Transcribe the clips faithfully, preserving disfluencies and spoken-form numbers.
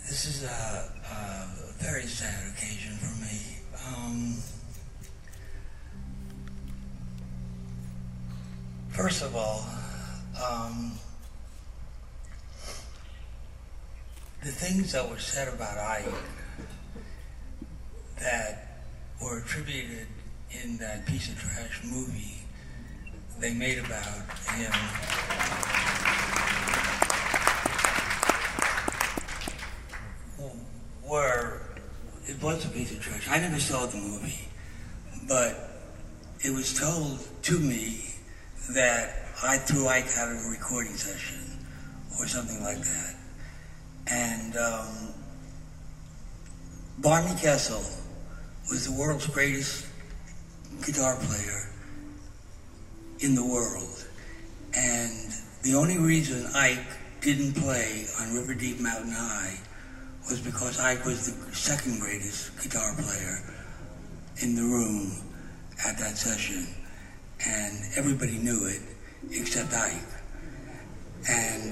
This is a, a very sad occasion for me. Um, first of all, um, the things that were said about Ike that were attributed in that piece of trash movie they made about him were, it was a piece of trash. I never saw the movie, but it was told to me that I threw Ike out of a recording session or something like that. And um, Barney Kessel was the world's greatest guitar player in the world. And the only reason Ike didn't play on River Deep Mountain High was because Ike was the second greatest guitar player in the room at that session. And everybody knew it except Ike. And,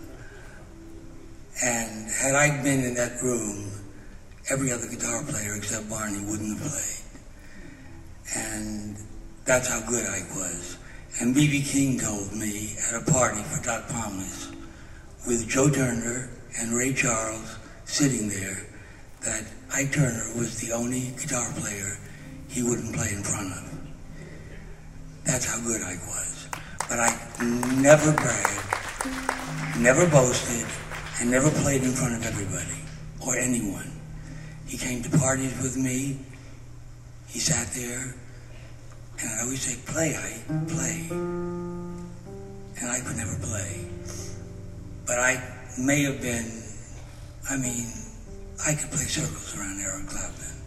and had Ike been in that room, every other guitar player except Barney wouldn't have played. And that's how good Ike was. And B B King told me at a party for Doc Pomus with Joe Turner and Ray Charles sitting there that Ike Turner was the only guitar player he wouldn't play in front of. That's how good Ike was. But Ike never bragged, never boasted, and never played in front of everybody or anyone. He came to parties with me. He sat there, and I'd always say, play, Ike, play. And Ike would never play. But Ike may have been, I mean, I could play circles around Eric Clapton.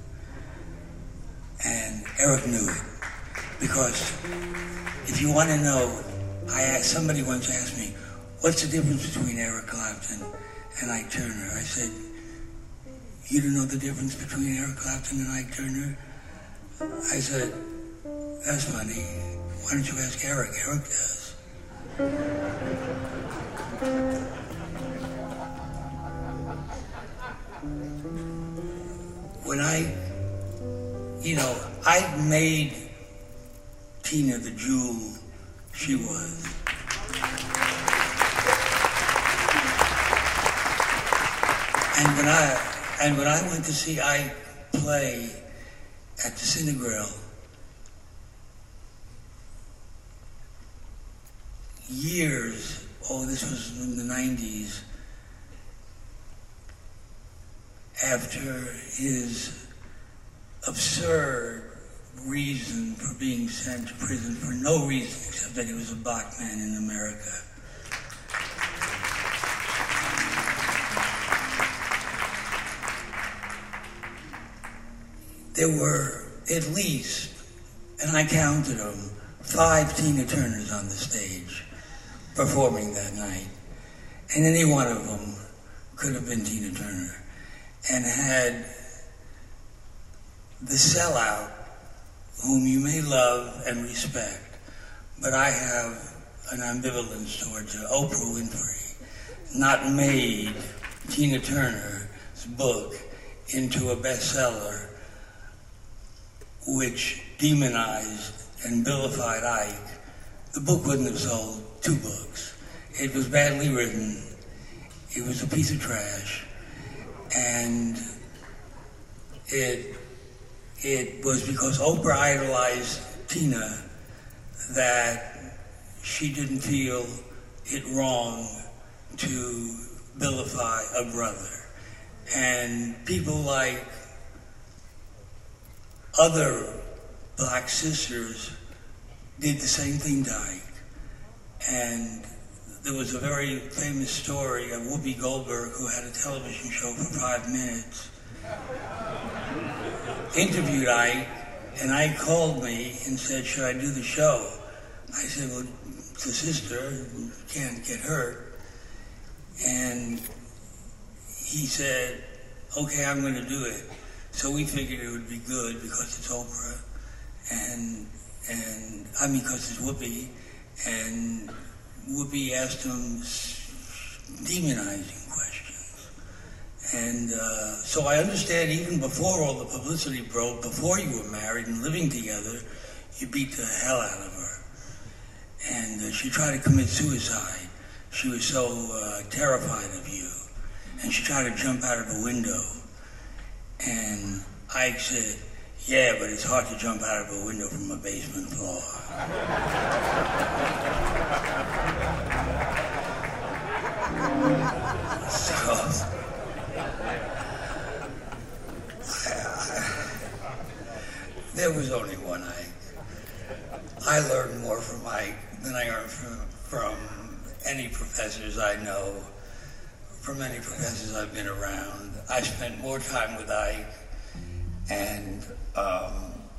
And Eric knew it. Because if you want to know, I asked, somebody once asked me, what's the difference between Eric Clapton and Ike Turner? I said, you don't know the difference between Eric Clapton and Ike Turner? I said, that's funny. Why don't you ask Eric? Eric does. When I, you know, I made Tina the jewel she was. And when I, and when I went to see Ike play at the Cinegrill, years, oh, this was in the nineties, after his absurd reason for being sent to prison for no reason except that he was a black man in America. There were at least, and I counted them, five Tina Turners on the stage performing that night. And any one of them could have been Tina Turner. And had the sellout, whom you may love and respect, but I have an ambivalence towards her, Oprah Winfrey, not made Tina Turner's book into a bestseller which demonized and vilified Ike, the book wouldn't have sold two books. It was badly written, it was a piece of trash, and it it was because Oprah idolized Tina that she didn't feel it wrong to vilify a brother. And people like other black sisters did the same thing to Ike. And there was a very famous story of Whoopi Goldberg, who had a television show for five minutes, interviewed Ike, and Ike called me and said, should I do the show? I said, well, it's a sister, you can't get hurt. And he said, okay, I'm going to do it. So we figured it would be good because it's Oprah, and, and I mean, because it's Whoopi, and Whoopi asked him demonizing questions. And uh, so I understand even before all the publicity broke, before you were married and living together, you beat the hell out of her. And uh, she tried to commit suicide. She was so uh, terrified of you. And she tried to jump out of a window. And Ike said, yeah, but it's hard to jump out of a window from a basement floor. So, there was only one Ike. I learned more from Ike than I learned from, from any professors I know, from any professors I've been around. I spent more time with Ike, and um,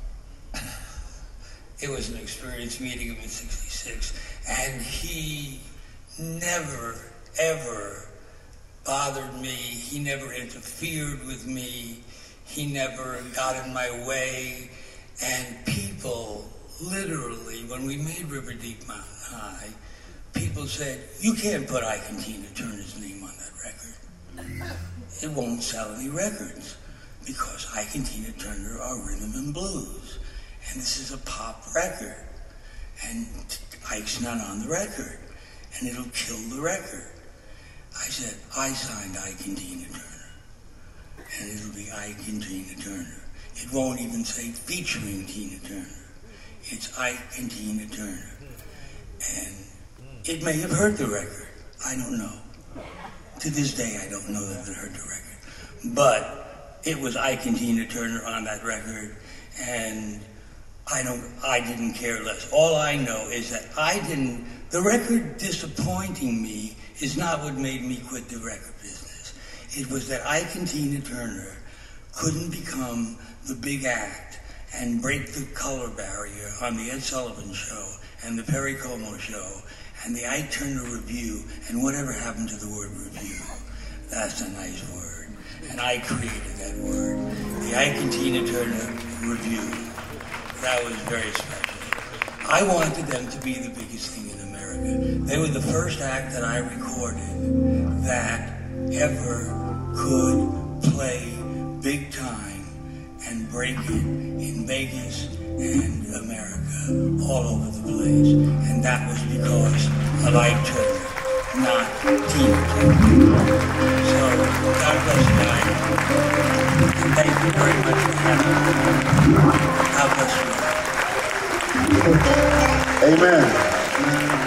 it was an experience meeting him in sixty-six, and he never, ever bothered me. He never interfered with me. He never got in my way. And people, literally, when we made River Deep Mountain High, people said, you can't put Ike and Tina Turner's name on that record. It won't sell any records because Ike and Tina Turner are rhythm and blues. And this is a pop record. And Ike's not on the record. And it'll kill the record. I said, I signed Ike and Tina Turner. And it'll be Ike and Tina Turner. It won't even say featuring Tina Turner. It's Ike and Tina Turner. And it may have hurt the record. I don't know. To this day, I don't know that it hurt the record. But it was Ike and Tina Turner on that record, and I don't, I didn't care less. All I know is that I didn't, the record disappointing me is not what made me quit the record business. It was that Ike and Tina Turner couldn't become the big act and break the color barrier on the Ed Sullivan Show and the Perry Como Show and the Ike Turner Review, and whatever happened to the word review. That's a nice word. And I created that word. The Ike and Tina Turner Review. That was very special. I wanted them to be the biggest thing in America. They were the first act that I recorded that ever could play big time and break it in Vegas and America, all over the place. And that was because of Ike Turner, not Tina Turner. So, God bless you, Ike. And thank you very much for having me. God bless you. Amen.